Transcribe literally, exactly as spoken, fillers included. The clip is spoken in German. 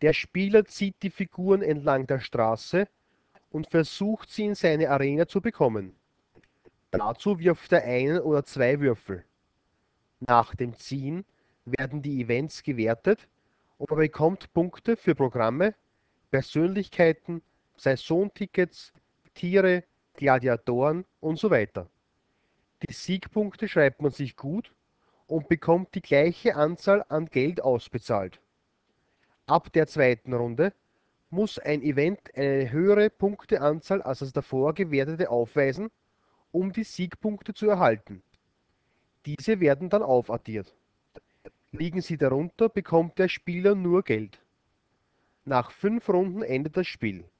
Der Spieler zieht die Figuren entlang der Straße und versucht sie in seine Arena zu bekommen. Dazu wirft er einen oder zwei Würfel. Nach dem Ziehen werden die Events gewertet und man bekommt Punkte für Programme, Persönlichkeiten, Saisontickets, Tiere, Gladiatoren und so weiter. Die Siegpunkte schreibt man sich gut und bekommt die gleiche Anzahl an Geld ausbezahlt. Ab der zweiten Runde muss ein Event eine höhere Punkteanzahl als das davor gewertete aufweisen, um die Siegpunkte zu erhalten. Diese werden dann aufaddiert. Liegen sie darunter, bekommt der Spieler nur Geld. Nach fünf Runden endet das Spiel.